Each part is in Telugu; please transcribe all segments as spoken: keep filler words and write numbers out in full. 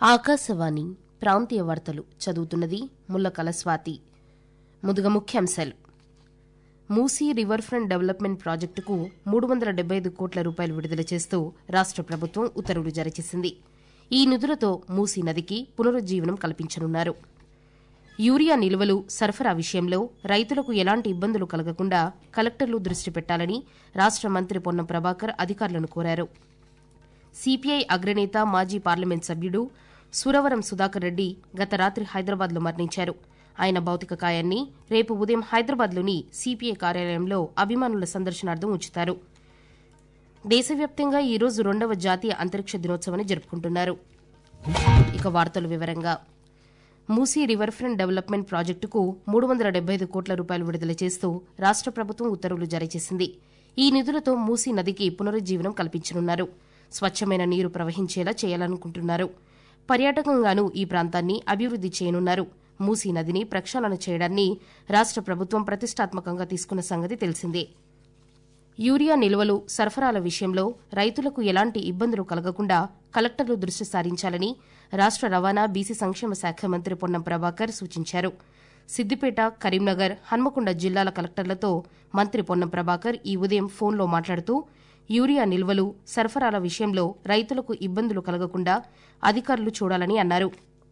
ఆకాశవాణి ప్రాంతీయ వార్తలు చదువుతున్నది ముల్లకల స్వాతి. ముందుగా ముఖ్యాంశాలు. మూసీ రివర్ ఫ్రంట్ డెవలప్మెంట్ ప్రాజెక్టుకు మూడు వందల డెబ్బై ఐదు కోట్ల రూపాయలు విడుదల చేస్తూ రాష్ట ప్రభుత్వం ఉత్తర్వులు జారీ చేసింది. ఈ నిధులతో మూసీ నదికి పునరుజ్జీవనం కల్పించనున్నారు. యూరియా నిల్వలు సరఫరా విషయంలో రైతులకు ఎలాంటి ఇబ్బందులు కలగకుండా కలెక్టర్లు దృష్టి పెట్టాలని రాష్ట మంత్రి పొన్నం ప్రభాకర్ అధికారులను కోరారు. సీపీఐ అగ్రనేత మాజీ పార్లమెంట్ సభ్యుడు సురవరం సుధాకర్ రెడ్డి గత రాత్రి హైదరాబాద్లో మరణించారు. ఆయన భౌతిక కాయాన్ని రేపు ఉదయం హైదరాబాద్లోని సీపీఐ కార్యాలయంలో అభిమానుల సందర్శనార్థం ఉంచుతారు. దేశవ్యాప్తంగా ఈ రోజు రెండవ జాతీయ అంతరిక్ష దినోత్సవాన్ని జరుపుకుంటున్నారు. ఇక వార్తల వివరంగా. మూసీ రివర్ ఫ్రంట్ డెవలప్మెంట్ ప్రాజెక్టుకు మూడు వందల డెబ్బై ఐదు కోట్ల రూపాయలు విడుదల చేస్తూ రాష్ట ప్రభుత్వం ఉత్తర్వులు జారీ చేసింది. ఈ నిధులతో మూసీ నదికి పునరుజ్జీవనం కల్పించనున్నారు. స్వచ్ఛమైన నీరు ప్రవహించేలా చేయాలనుకుంటున్నారు. పర్యాటకంగానూ ఈ ప్రాంతాన్ని అభివృద్ది చేయనున్నారు. మూసీ నదిని ప్రక్షాళన చేయడాన్ని రాష్ట ప్రభుత్వం ప్రతిష్టాత్మకంగా తీసుకున్న సంగతి తెలిసిందే. యూరియా నిల్వలు సరఫరాల విషయంలో రైతులకు ఎలాంటి ఇబ్బందులు కలగకుండా కలెక్టర్లు దృష్టి సారించాలని రాష్ట రవాణా బీసీ సంక్షేమ శాఖ మంత్రి పొన్నం ప్రభాకర్ సూచించారు. సిద్దిపేట, కరీంనగర్, హన్మకొండ జిల్లాల కలెక్టర్లతో మంత్రి పొన్నం ప్రభాకర్ ఈ ఉదయం ఫోన్లో మాట్లాడుతూ యూరియా నిల్వలు సరఫరాల విషయంలో రైతులకు ఇబ్బందులు కలగకుండా అధికారులు చూడాలని అన్నారు.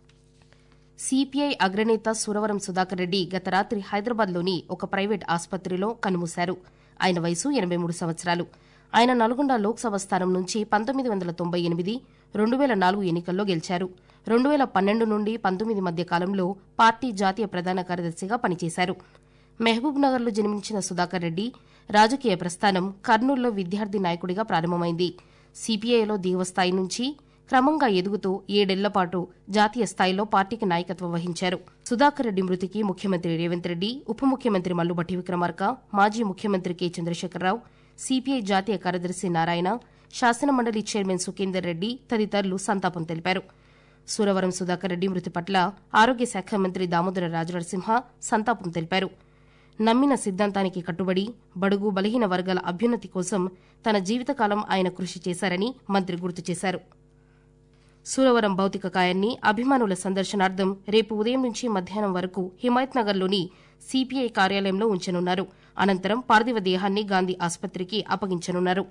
సీపీఐ అగ్రనేత సురవరం సుధాకర్ రెడ్డి గత రాత్రి హైదరాబాద్లోని ఒక ప్రైవేట్ ఆసుపత్రిలో కన్నుమూశారు. ఆయన వయసు ఎనబై మూడు సంవత్సరాలు. ఆయన నల్గొండ లోక్సభ స్థానం నుంచి పంతొమ్మిది వందల తొంభై ఎనిమిది రెండు వేల నాలుగు ఎన్నికల్లో గెలిచారు. రెండు వేల పన్నెండు నుండి పంతొమ్మిది మధ్య కాలంలో పార్టీ జాతీయ ప్రధాన కార్యదర్శిగా పనిచేశారు. మహబూబ్ నగర్లో జన్మించిన సుధాకర్ రెడ్డి రాజకీయ ప్రస్థానం కర్నూలులో విద్యార్థి నాయకుడిగా ప్రారంభమైంది. సీపీఐలో దిగువస్థాయి నుంచి క్రమంగా ఎదుగుతూ ఏడేళ్ల పాటు జాతీయ స్థాయిలో పార్టీకి నాయకత్వం వహించారు. సుధాకర్ రెడ్డి మృతికి ముఖ్యమంత్రి రేవంత్ రెడ్డి, ఉప ముఖ్యమంత్రి మల్లుభట్టి విక్రమార్క, మాజీ ముఖ్యమంత్రి కె చంద్రశేఖరరావు, సీపీఐ జాతీయ కార్యదర్శి నారాయణ, శాసనమండలి చైర్మన్ సుఖేందర్ రెడ్డి తదితరులు సంతాపం తెలిపారు. సురవరం సుధాకర్ రెడ్డి మృతి పట్ల ఆరోగ్య శాఖ మంత్రి దామోదర రాజనరసింహ సంతాపం తెలిపారు. నమ్మిన సిద్ధాంతానికి కట్టుబడి బడుగు బలహీన వర్గాల అభ్యున్నతి కోసం తన జీవితకాలం ఆయన కృషి చేశారని మంత్రి గుర్తు చేశారు. సురవరం భౌతిక కాయాన్ని అభిమానుల సందర్శనార్థం రేపు ఉదయం నుంచి మధ్యాహ్నం వరకు హిమాయత్ నగర్లోని సీపీఐ కార్యాలయంలో ఉంచనున్నారు. అనంతరం పార్థివ దేహాన్ని గాంధీ ఆసుపత్రికి అప్పగించనున్నారు.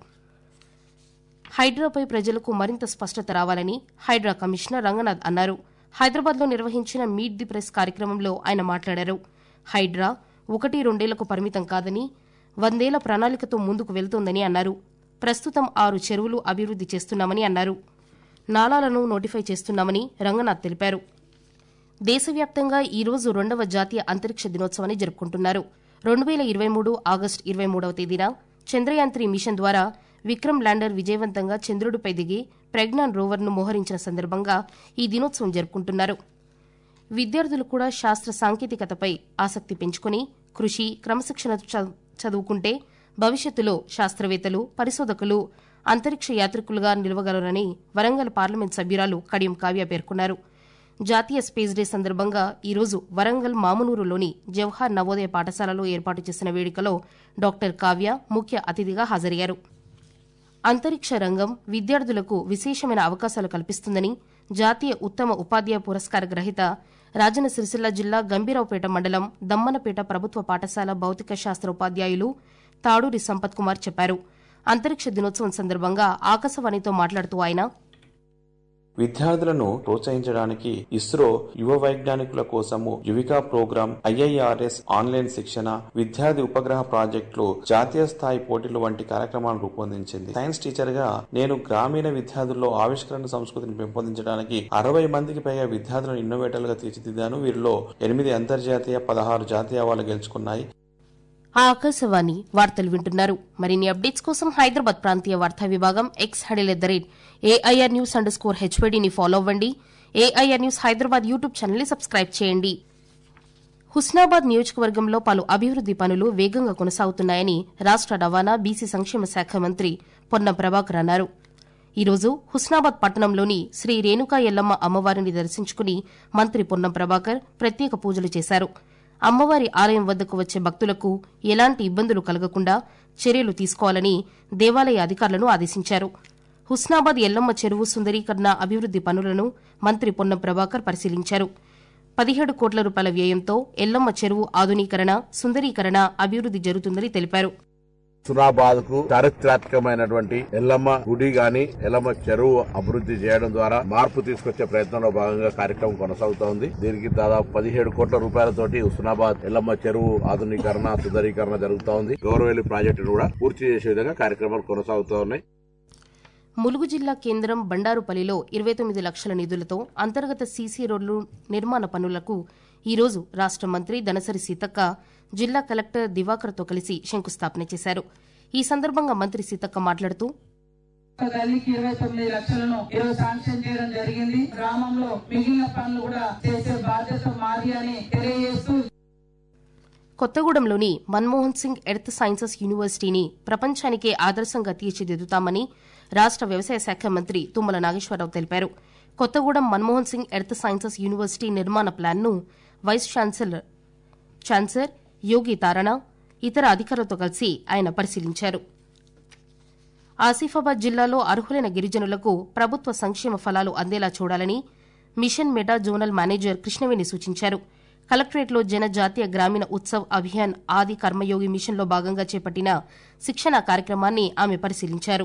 హైడ్రాపై ప్రజలకు మరింత స్పష్టత రావాలని హైడ్రా కమిషనర్ రంగనాథ్ అన్నారు. హైదరాబాద్లో నిర్వహించిన మీట్ ది ప్రెస్ కార్యక్రమంలో ఆయన మాట్లాడారు. హైడ్రా ఒకటి రెండేళ్లకు పరిమితం కాదని, వందేళ్ల ప్రణాళికతో ముందుకు వెళ్తోందని అన్నారు. ప్రస్తుతం ఆరు చెరువులు అభివృద్ది చేస్తున్నామని అన్నారు. నాలాలను నోటిఫై చేస్తున్నామని రంగనాథ్ తెలిపారు. దేశవ్యాప్తంగా ఈ రోజు రెండవ జాతీయ అంతరిక్ష దినోత్సవాన్ని జరుపుకుంటున్నారు. రెండు వేల ఇరవై మూడు ఆగస్టు ఇరవై మూడవ తేదీన చంద్రయాన్ త్రీ మిషన్ ద్వారా విక్రమ్ ల్యాండర్ విజయవంతంగా చంద్రుడిపై దిగి ప్రజ్ఞాన్ రోవర్ను మోహరించిన సందర్భంగా ఈ దినోత్సవం జరుపుకుంటున్నారు. విద్యార్థులు కూడా శాస్త్ర సాంకేతికతపై ఆసక్తి పెంచుకుని కృషి, క్రమశిక్షణ చదువుకుంటే భవిష్యత్తులో శాస్త్రవేత్తలు, పరిశోధకులు, అంతరిక్ష యాత్రికులుగా నిలవగలరని వరంగల్ పార్లమెంట్ సభ్యురాలు కడియం కావ్య పేర్కొన్నారు. జాతీయ స్పేస్ డే సందర్భంగా ఈరోజు వరంగల్ మామునూరులోని జవహర్ నవోదయ పాఠశాలలో ఏర్పాటు చేసిన వేడుకలో డాక్టర్ కావ్య ముఖ్య అతిథిగా హాజరయ్యారు. అంతరిక్ష రంగం విద్యార్థులకు విశేషమైన అవకాశాలు కల్పిస్తుందని జాతీయ ఉత్తమ ఉపాధ్యాయ పురస్కార గ్రహీత రాజన్న సిరిసిల్ల జిల్లా గంభీరావుపేట మండలం దమ్మనపేట ప్రభుత్వ పాఠశాల భౌతిక శాస్త్ర ఉపాధ్యాయులు తాడూరి సంపత్ కుమార్ చెప్పారు. అంతరిక్ష దినోత్సవం సందర్భంగా ఆకాశవాణితో మాట్లాడుతూ ఆయన విద్యార్థులను ప్రోత్సహించడానికి ఇస్రో యువ వైజ్ఞానికుల కోసము యువికా ప్రోగ్రాం, ఐఐఆర్ఎస్ ఆన్లైన్ శిక్షణ, విద్యార్థి ఉపగ్రహ ప్రాజెక్టులు, జాతీయ స్థాయి పోటీలు వంటి కార్యక్రమాలను రూపొందించింది. సైన్స్ టీచర్ గా నేను గ్రామీణ విద్యార్థుల్లో ఆవిష్కరణ సంస్కృతిని పెంపొందించడానికి అరవై మందికి పైగా విద్యార్థులను ఇన్నోవేటర్లుగా తీర్చిదిద్దాను. వీరిలో ఎనిమిది అంతర్జాతీయ, పదహారు జాతీయ అవార్డులు గెలుచుకున్నాయి. ఆకాశవాణి వార్తలు వింటున్నారు. మరిన్ని అప్డేట్స్ కోసం హైదరాబాద్ ప్రాంతీయ వార్తా విభాగం X handle at the rate AIR news underscore స్కోర్ హెచ్వైడీని ఫాలో అవ్వండి. ఏఐఆర్ న్యూస్ హైదరాబాద్ యూట్యూబ్ ఛానల్ని సబ్స్క్రైబ్ చేయండి. హుస్నాబాద్ నియోజకవర్గంలో పలు అభివృద్ది పనులు వేగంగా కొనసాగుతున్నాయని రాష్ట రవాణా బీసీ సంక్షేమ శాఖ మంత్రి పొన్నం ప్రభాకర్ అన్నారు. ఈరోజు హుస్నాబాద్ పట్టణంలోని శ్రీ రేణుకా ఎల్లమ్మ అమ్మవారిని దర్శించుకుని మంత్రి పొన్నం ప్రభాకర్ ప్రత్యేక పూజలు చేశారు. అమ్మవారి ఆలయం వద్దకు వచ్చే భక్తులకు ఎలాంటి ఇబ్బందులు కలగకుండా చర్యలు తీసుకోవాలని దేవాలయ అధికారులను ఆదేశించారు. హుస్నాబాద్ ఎల్లమ్మ చెరువు సుందరీకరణ అభివృద్ది పనులను మంత్రి పొన్నం ప్రభాకర్ పరిశీలించారు. పదిహేడు కోట్ల రూపాయల వ్యయంతో ఎల్లమ్మ చెరువు ఆధునీకరణ, సుందరీకరణ, అభివృద్ది జరుగుతుందని తెలిపారు. హుస్నాబాద్ కు చారిత్రాత్మకమైనటువంటి ఎల్లమ్మ గుడి గాని ఎల్లమ్మ చెరువు అభివృద్ది చేయడం ద్వారా మార్పు తీసుకొచ్చే ప్రయత్నంలో భాగంగా కార్యక్రమం కొనసాగుతోంది. దీనికి దాదాపు పదిహేడు కోట్ల రూపాయలతోటి హుస్నాబాద్ ఎల్లమ్మ చెరువు ఆధునీకరణ, సుందరీకరణ జరుగుతోంది. గౌరవెల్లి ప్రాజెక్టును కూడా పూర్తి చేసే విధంగా కార్యక్రమాలు కొనసాగుతూ ఉన్నాయి. ములుగు జిల్లా కేంద్రం బండారుపల్లిలో ఇరవై తొమ్మిది లక్షల నిధులతో అంతర్గత సీసీ రోడ్లు నిర్మాణ పనులకు ఈరోజు రాష్ట మంత్రి దనసరి సీతక్క జిల్లా కలెక్టర్ దివాకర్తో కలిసి శంకుస్థాపన చేశారు. ఈ సందర్భంగా మంత్రి సీతక్క మాట్లాడుతూ గల్లీకి ఇరవై తొమ్మిది లక్షలను ఈరోజు శాంక్షన్ చేయడం జరిగింది. గ్రామంలో మిగిలిన పనులు కూడా చేసే బాధ్యత మాది అని తెలియజేస్తూ కొత్తగూడెంలోని మన్మోహన్ సింగ్ ఎర్త్ సైన్సెస్ యూనివర్సిటీని ప్రపంచానికే ఆదర్శంగా తీర్చిదిద్దుతామని రాష్ట వ్యవసాయ శాఖ మంత్రి తుమ్మల నాగేశ్వరరావు తెలిపారు. Kothagudem Manmohan Singh earth sciences university నిర్మాణ ప్లాన్ను vice chancellor chancellor Yogi Tarana ఇతర అధికారులతో కలిసి ఆయన పరిశీలించారు. ఆసిఫాబాద్ జిల్లాలో అర్హులైన గిరిజనులకు ప్రభుత్వ సంక్షేమ ఫలాలు అందేలా చూడాలని మిషన్ మెటా జోనల్ మేనేజర్ కృష్ణవేణి సూచించారు. కలెక్టరేట్లో జనజాతీయ గ్రామీణ ఉత్సవ్ అభియాన్ ఆది కర్మయోగి మిషన్లో భాగంగా చేపట్టిన శిక్షణా కార్యక్రమాన్ని ఆమె పరిశీలించారు.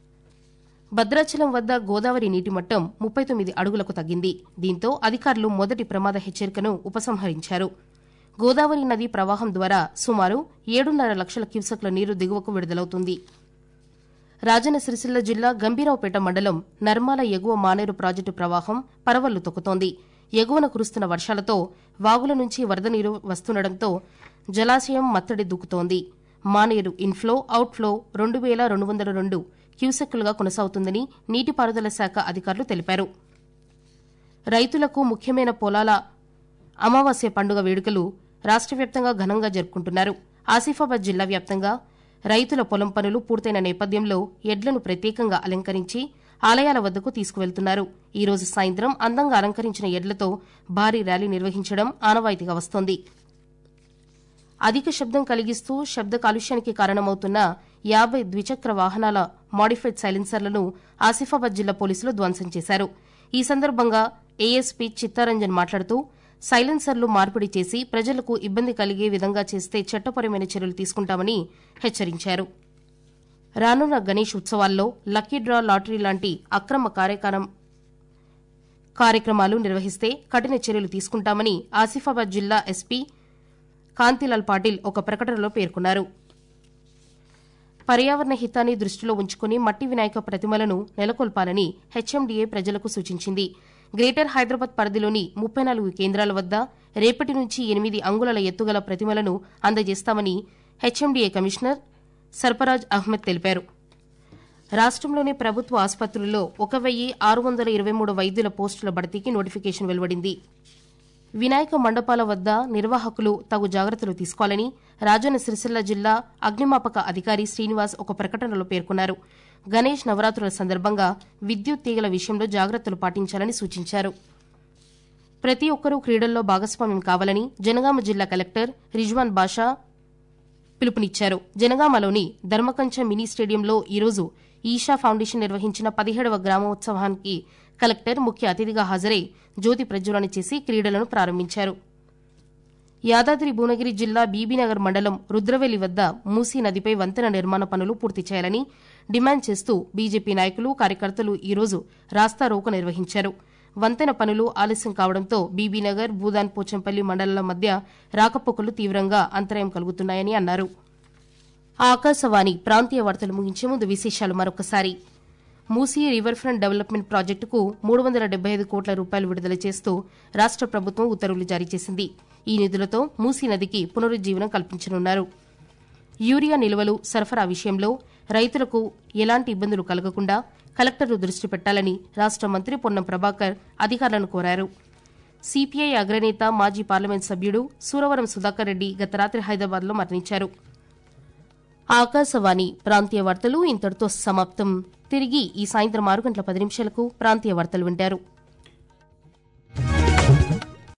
భద్రాచలం వద్ద గోదావరి నీటి మట్టం ముప్పై తొమ్మిది అడుగులకు తగ్గింది. దీంతో అధికారులు మొదటి ప్రమాద హెచ్చరికను ఉపసంహరించారు. గోదావరి నది ప్రవాహం ద్వారా సుమారు ఏడున్నర లక్షల క్యూసెక్ల నీరు దిగువకు విడుదలవుతుంది. రాజన్న సిరిసిల్ల జిల్లా గంభీరావుపేట మండలం నర్మాల ఎగువ మానేరు ప్రాజెక్టు ప్రవాహం పరవళ్లు తొక్కుతోంది. ఎగువన కురుస్తున్న వర్షాలతో వాగుల నుంచి వరద నీరు వస్తుండటంతో జలాశయం మత్తడి దూకుతోంది. మానేరు ఇన్ఫ్లో, అవుట్ఫ్లో రెండు వేల రెండు వందల రెండు క్యూసెక్కులుగా కొనసాగుతుందని నీటిపారుదల శాఖ అధికారులు తెలిపారు. రైతులకు ముఖ్యమైన పొలాల అమావాస్య పండుగ వేడుకలు రాష్ట్ర వ్యాప్తంగా ఘనంగా జరుపుకుంటున్నారు. ఆసిఫాబాద్ జిల్లా వ్యాప్తంగా రైతుల పొలం పనులు పూర్తయిన నేపథ్యంలో ఎడ్లను ప్రత్యేకంగా అలంకరించి ఆలయాల వద్దకు తీసుకువెళ్తున్నారు. ఈ రోజు సాయంత్రం అందంగా అలంకరించిన ఎడ్లతో భారీ ర్యాలీ నిర్వహించడం ఆనవాయితీగా వస్తోంది. అధిక శబ్దం కలిగిస్తూ శబ్ద కాలుష్యానికి కారణమవుతున్న యాబై ద్విచక్ర వాహనాల మాడిఫైడ్ సైలెన్సర్లను ఆసిఫాబాద్ జిల్లా పోలీసులు ధ్వంసం చేశారు. ఈ సందర్భంగా ఏఎస్పీ చిత్తారంజన్ మాట్లాడుతూ సైలెన్సర్లు మార్పిడి చేసి ప్రజలకు ఇబ్బంది కలిగే విధంగా చేస్తే చట్టపరమైన చర్యలు తీసుకుంటామని హెచ్చరించారు. రానున్న గణేష్ ఉత్సవాల్లో లక్కీ డ్రా, లాటరీ లాంటి అక్రమ కార్యక్రమాలు నిర్వహిస్తే కఠిన చర్యలు తీసుకుంటామని ఆసిఫాబాద్ జిల్లా ఎస్పీ కాంతిలాల్ పాటిల్ ఒక ప్రకటనలో పేర్కొన్నారు. పర్యావరణ హితాన్ని దృష్టిలో ఉంచుకుని మట్టి వినాయక ప్రతిమలను నెలకొల్పాలని హెచ్ఎండీఏ ప్రజలకు సూచించింది. గ్రేటర్ హైదరాబాద్ పరిధిలోని ముప్పై నాలుగు కేంద్రాల వద్ద రేపటి నుంచి ఎనిమిది అంగుళాల ఎత్తుగల ప్రతిమలను అందజేస్తామని హెచ్ఎండీఏ కమిషనర్ సర్ఫరాజ్ అహ్మద్ తెలిపారు. రాష్టంలోని ప్రభుత్వ ఆసుపత్రుల్లో ఒక వెయ్యి ఆరు వందల ఇరవై మూడు వైద్యుల పోస్టుల భర్తీకి నోటిఫికేషన్ వెలువడింది. వినాయక మండపాల వద్ద నిర్వాహకులు తగు జాగ్రత్తలు తీసుకోవాలని రాజన్న సిరిసిల్ల జిల్లా అగ్నిమాపక అధికారి శ్రీనివాస్ ఒక ప్రకటనలో పేర్కొన్నారు. గణేష్ నవరాత్రుల సందర్భంగా విద్యుత్ తీగల విషయంలో జాగ్రత్తలు పాటించాలని సూచించారు. ప్రతి ఒక్కరూ క్రీడల్లో భాగస్వామ్యం కావాలని జనగామ జిల్లా కలెక్టర్ రిజ్వాన్ బాషా పిలుపునిచ్చారు. జనగామలోని ధర్మకంచ మినీ స్టేడియంలో ఈరోజు ఈషా ఫౌండేషన్ నిర్వహించిన పదిహేడవ గ్రామోత్సవానికి కలెక్టర్ ముఖ్య అతిథిగా హాజరై జ్యోతి ప్రజ్వలన చేసి క్రీడలను ప్రారంభించారు. యాదాద్రి భువనగిరి జిల్లా బీబీనగర్ మండలం రుద్రవెల్లి వద్ద మూసీ నదిపై వంతెన నిర్మాణ పనులు పూర్తి చేయాలని డిమాండ్ చేస్తూ బీజేపీ నాయకులు, కార్యకర్తలు ఈరోజు రాస్తారోకో నిర్వహించారు. వంతెన పనులు ఆలస్యం కావడంతో బీబీనగర్, భూదాన్ పోచంపల్లి మండలాల మధ్య రాకపోకలు తీవ్రంగా అంతరాయం కలుగుతున్నాయని అన్నారు. ఆకాశవాణి ప్రాంతీయ వార్తలు ముగించే ముందు విశేషాలు మరొకసారి. మూసీ రివర్ ఫ్రంట్ డెవలప్మెంట్ ప్రాజెక్టుకు మూడు వందల డెబ్బై ఐదు కోట్ల రూపాయలు విడుదల చేస్తూ రాష్ట ప్రభుత్వం ఉత్తర్వులు జారీ చేసింది. ఈ నిధులతో మూసీ నదికి పునరుజ్జీవనం కల్పించనున్నారు. యూరియా నిల్వలు సరఫరా విషయంలో రైతులకు ఎలాంటి ఇబ్బందులు కలగకుండా కలెక్టర్లు దృష్టి పెట్టాలని రాష్ట మంత్రి పొన్నం ప్రభాకర్ అధికారులను కోరారు. సీపీఐ అగ్రనేత, మాజీ పార్లమెంట్ సభ్యుడు సూరవరం సుధాకర్ రెడ్డి గత రాత్రి హైదరాబాద్లో మరణించారు. ఆకాశవాణి ప్రాంతీయ వార్తలు ఇంతటితో సమాప్తం. తిరిగి ఈ సాయంత్రం ఆరు గంటల పది నిమిషాలకు ప్రాంతీయ వార్తలు వింటారు.